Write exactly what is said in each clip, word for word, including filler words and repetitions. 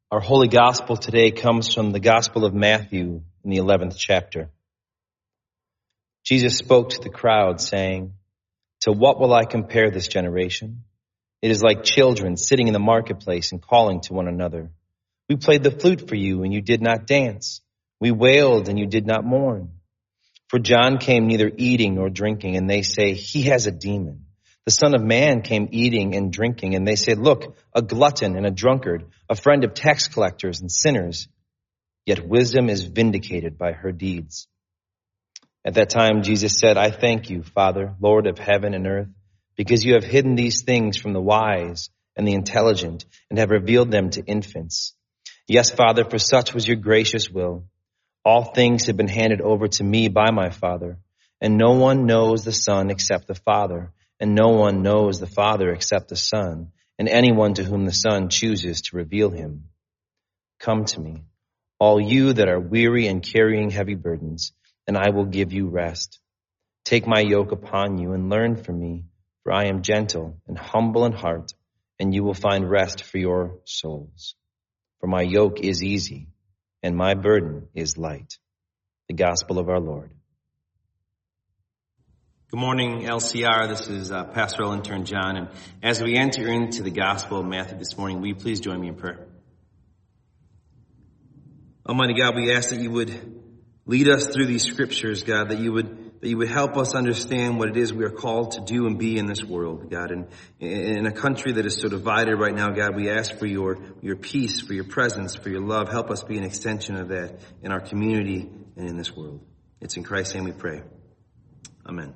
Our Holy Gospel today comes from the Gospel of Matthew in the eleventh chapter. Jesus spoke to the crowd, saying, "To what will I compare this generation? It is like children sitting in the marketplace and calling to one another. We played the flute for you, and you did not dance. We wailed, and you did not mourn. For John came neither eating nor drinking, and they say, 'He has a demon.' The Son of Man came eating and drinking, and they say, 'Look, a glutton and a drunkard, a friend of tax collectors and sinners.' Yet wisdom is vindicated by her deeds." At that time, Jesus said, "I thank you, Father, Lord of heaven and earth, because you have hidden these things from the wise and the intelligent and have revealed them to infants. Yes, Father, for such was your gracious will. All things have been handed over to me by my Father, and no one knows the Son except the Father, and no one knows the Father except the Son, and anyone to whom the Son chooses to reveal him. Come to me, all you that are weary and carrying heavy burdens, and I will give you rest. Take my yoke upon you and learn from me, for I am gentle and humble in heart, and you will find rest for your souls. For my yoke is easy, and my burden is light." The Gospel of our Lord. Good morning, L C R. This is uh, Pastoral Intern John. And as we enter into the Gospel of Matthew this morning, will you please join me in prayer? Almighty God, we ask that you would lead us through these scriptures, God, that you would that you would help us understand what it is we are called to do and be in this world, God. And in a country that is so divided right now, God, we ask for your, your peace, for your presence, for your love. Help us be an extension of that in our community and in this world. It's in Christ's name we pray. Amen.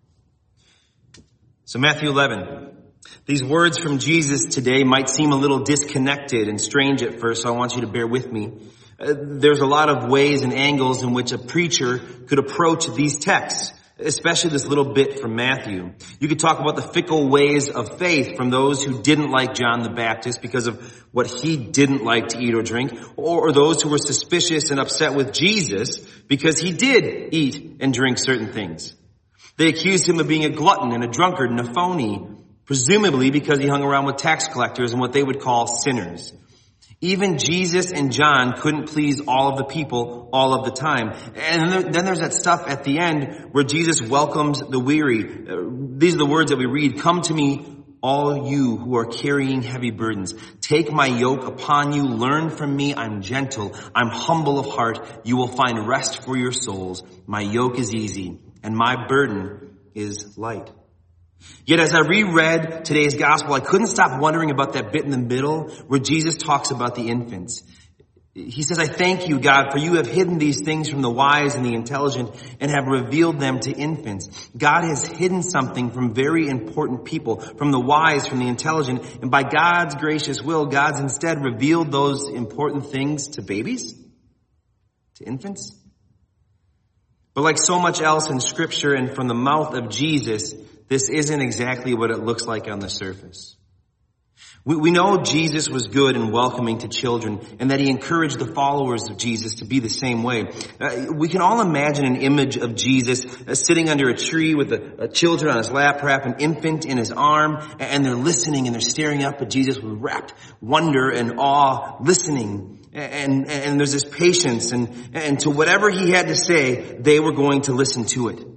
So Matthew eleven. These words from Jesus today might seem a little disconnected and strange at first, so I want you to bear with me. Uh, there's a lot of ways and angles in which a preacher could approach these texts, especially this little bit from Matthew. You could talk about the fickle ways of faith from those who didn't like John the Baptist because of what he didn't like to eat or drink, or, or those who were suspicious and upset with Jesus because he did eat and drink certain things. They accused him of being a glutton and a drunkard and a phony, presumably because he hung around with tax collectors and what they would call sinners. Even Jesus and John couldn't please all of the people all of the time. And then there's that stuff at the end where Jesus welcomes the weary. These are the words that we read. "Come to me, all you who are carrying heavy burdens. Take my yoke upon you. Learn from me. I'm gentle. I'm humble of heart. You will find rest for your souls. My yoke is easy, and my burden is light." Yet as I reread today's gospel, I couldn't stop wondering about that bit in the middle where Jesus talks about the infants. He says, "I thank you, God, for you have hidden these things from the wise and the intelligent and have revealed them to infants." God has hidden something from very important people, from the wise, from the intelligent, and by God's gracious will, God's instead revealed those important things to babies, to infants. But like so much else in Scripture and from the mouth of Jesus, this isn't exactly what it looks like on the surface. We, we know Jesus was good and welcoming to children and that he encouraged the followers of Jesus to be the same way. Uh, we can all imagine an image of Jesus uh, sitting under a tree with a, a children on his lap, perhaps an infant in his arm, and they're listening and they're staring up at Jesus with rapt wonder and awe, listening. And, and, and there's this patience, and, and to whatever he had to say, they were going to listen to it.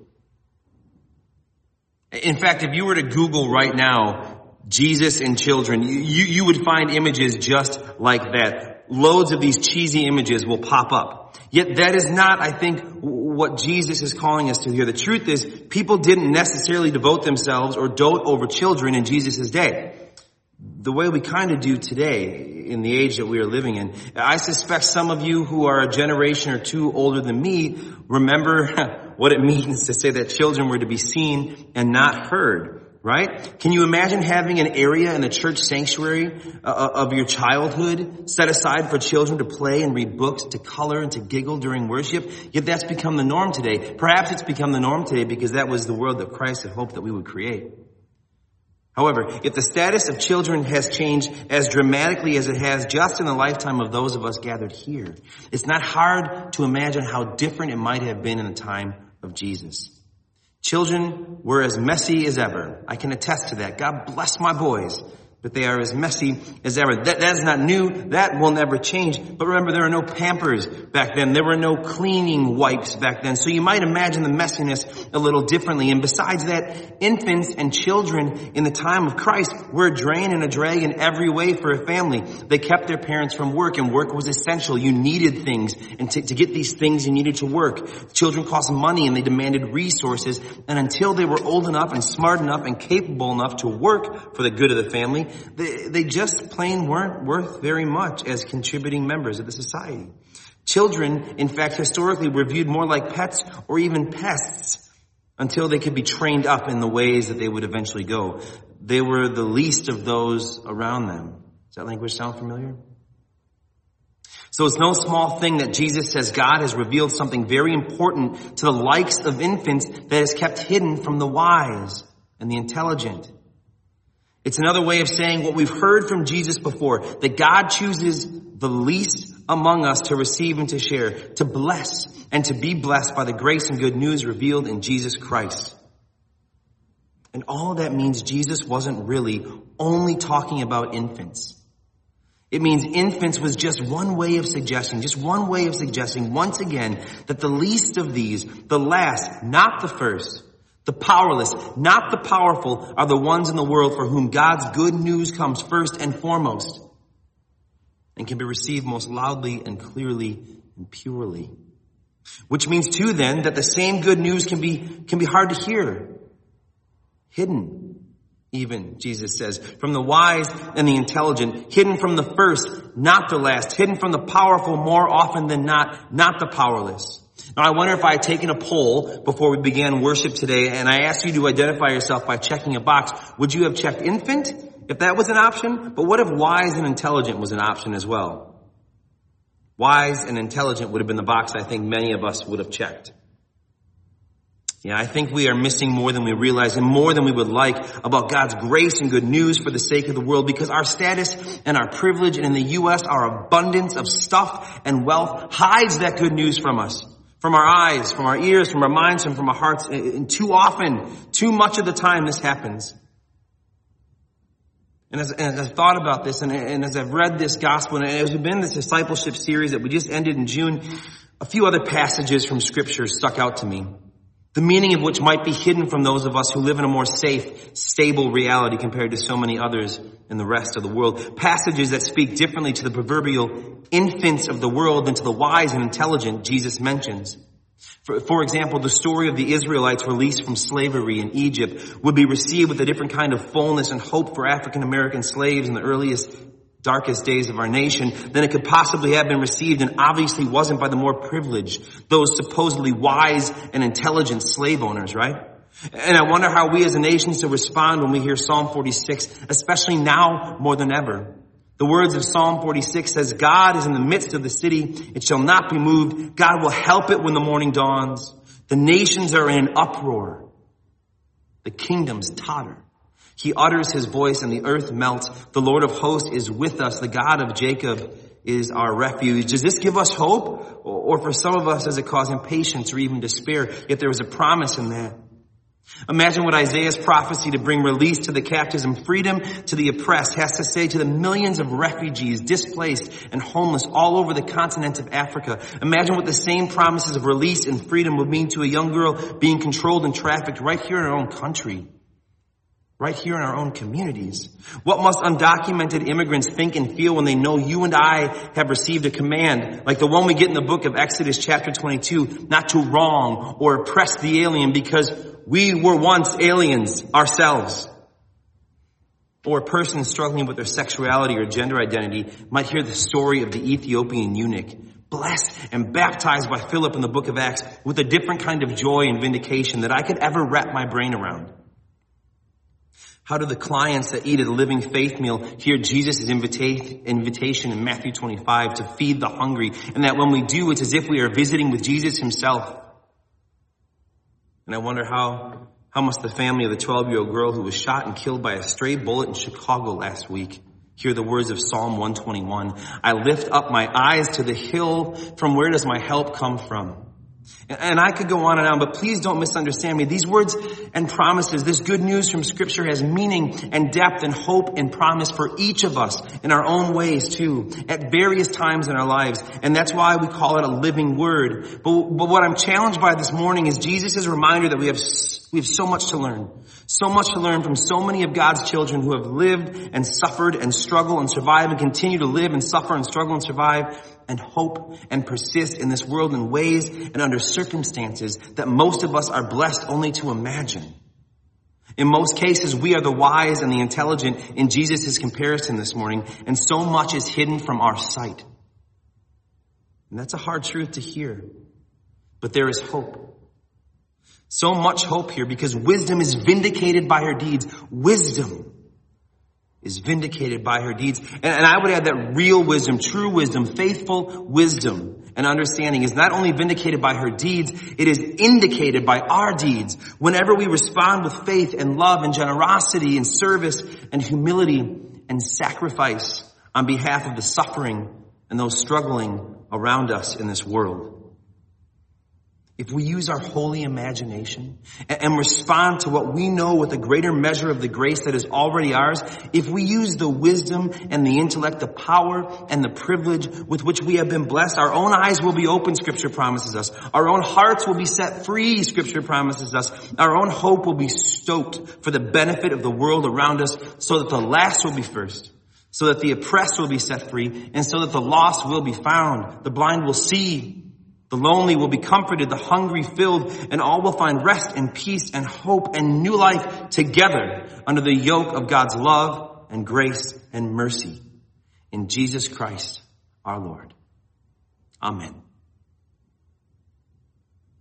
In fact, if you were to Google right now, Jesus and children, you, you would find images just like that. Loads of these cheesy images will pop up. Yet that is not, I think, what Jesus is calling us to here. The truth is, people didn't necessarily devote themselves or dote over children in Jesus' day, the way we kind of do today in the age that we are living in. I suspect some of you who are a generation or two older than me remember what it means to say that children were to be seen and not heard, right? Can you imagine having an area in the church sanctuary uh, of your childhood set aside for children to play and read books, to color and to giggle during worship? Yet that's become the norm today. Perhaps it's become the norm today because that was the world that Christ had hoped that we would create. However, if the status of children has changed as dramatically as it has just in the lifetime of those of us gathered here, it's not hard to imagine how different it might have been in the time of Jesus. Children were as messy as ever. I can attest to that. God bless my boys. but they are as messy as ever. That, that is not new. That will never change. But remember, there were no Pampers back then. There were no cleaning wipes back then. So you might imagine the messiness a little differently. And besides that, infants and children in the time of Christ were a drain and a drag in every way for a family. They kept their parents from work, and work was essential. You needed things, and to, to get these things, you needed to work. Children cost money, and they demanded resources. And until they were old enough and smart enough and capable enough to work for the good of the family, They, they just plain weren't worth very much as contributing members of the society. Children, in fact, historically were viewed more like pets or even pests until they could be trained up in the ways that they would eventually go. They were the least of those around them. Does that language sound familiar? So it's no small thing that Jesus says God has revealed something very important to the likes of infants that is kept hidden from the wise and the intelligent. It's another way of saying what we've heard from Jesus before, that God chooses the least among us to receive and to share, to bless and to be blessed by the grace and good news revealed in Jesus Christ. And all of that means Jesus wasn't really only talking about infants. It means infants was just one way of suggesting, just one way of suggesting once again that the least of these, the last, not the first, the powerless, not the powerful, are the ones in the world for whom God's good news comes first and foremost and can be received most loudly and clearly and purely. Which means too then that the same good news can be, can be hard to hear. Hidden, even, Jesus says, from the wise and the intelligent, hidden from the first, not the last, hidden from the powerful more often than not, not the powerless. Now, I wonder if I had taken a poll before we began worship today and I asked you to identify yourself by checking a box, would you have checked infant if that was an option? But what if wise and intelligent was an option as well? Wise and intelligent would have been the box I think many of us would have checked. Yeah, I think we are missing more than we realize and more than we would like about God's grace and good news for the sake of the world, because our status and our privilege, and in the U S our abundance of stuff and wealth hides that good news from us. From our eyes, from our ears, from our minds, and from our hearts. And too often, too much of the time this happens. And as, and as I've thought about this, and, and as I've read this gospel, and as we've been in this discipleship series that we just ended in June, a few other passages from Scripture stuck out to me. The meaning of which might be hidden from those of us who live in a more safe, stable reality compared to so many others in the rest of the world. Passages that speak differently to the proverbial infants of the world than to the wise and intelligent Jesus mentions. For, for example, the story of the Israelites released from slavery in Egypt would be received with a different kind of fullness and hope for African American slaves in the earliest, darkest days of our nation than it could possibly have been received, and obviously wasn't by the more privileged, those supposedly wise and intelligent slave owners, right? And I wonder how we as a nation should respond when we hear Psalm forty-six, especially now more than ever. The words of Psalm forty-six says, God is in the midst of the city. It shall not be moved. God will help it when the morning dawns. The nations are in an uproar. The kingdoms totter. He utters his voice and the earth melts. The Lord of hosts is with us. The God of Jacob is our refuge. Does this give us hope? Or for some of us, does it cause impatience or even despair? Yet there is a promise in that. Imagine what Isaiah's prophecy to bring release to the captives and freedom to the oppressed has to say to the millions of refugees, displaced and homeless all over the continent of Africa. Imagine what the same promises of release and freedom would mean to a young girl being controlled and trafficked right here in our own country. Right here in our own communities. What must undocumented immigrants think and feel when they know you and I have received a command, like the one we get in the book of Exodus chapter twenty-two, not to wrong or oppress the alien because we were once aliens ourselves. Or a person struggling with their sexuality or gender identity might hear the story of the Ethiopian eunuch, blessed and baptized by Philip in the book of Acts with a different kind of joy and vindication that I could ever wrap my brain around. How do the clients that eat at a Living Faith meal hear Jesus' invita- invitation in Matthew twenty-five to feed the hungry, and that when we do, it's as if we are visiting with Jesus himself? And I wonder how, how must the family of the twelve-year-old girl who was shot and killed by a stray bullet in Chicago last week hear the words of Psalm one twenty-one. I lift up my eyes to the hill. From where does my help come from? And I could go on and on, but please don't misunderstand me. These words and promises, this good news from Scripture has meaning and depth and hope and promise for each of us in our own ways too, at various times in our lives. And that's why we call it a living word. But, but what I'm challenged by this morning is Jesus' reminder that we have, we have so much to learn. So much to learn from so many of God's children who have lived and suffered and struggled and survived and continue to live and suffer and struggle and survive and hope and persist in this world in ways and under circumstances that most of us are blessed only to imagine. In most cases, we are the wise and the intelligent in Jesus' comparison this morning, and so much is hidden from our sight. And that's a hard truth to hear, but there is hope. So much hope here because wisdom is vindicated by her deeds. Wisdom is vindicated by her deeds. And, and I would add that real wisdom, true wisdom, faithful wisdom and understanding is not only vindicated by her deeds, it is indicated by our deeds. Whenever we respond with faith and love and generosity and service and humility and sacrifice on behalf of the suffering and those struggling around us in this world. If we use our holy imagination and respond to what we know with a greater measure of the grace that is already ours, if we use the wisdom and the intellect, the power and the privilege with which we have been blessed, our own eyes will be open, Scripture promises us. Our own hearts will be set free, Scripture promises us. Our own hope will be stoked for the benefit of the world around us so that the last will be first, so that the oppressed will be set free, and so that the lost will be found. The blind will see. The lonely will be comforted, the hungry filled, and all will find rest and peace and hope and new life together under the yoke of God's love and grace and mercy in Jesus Christ our Lord. Amen.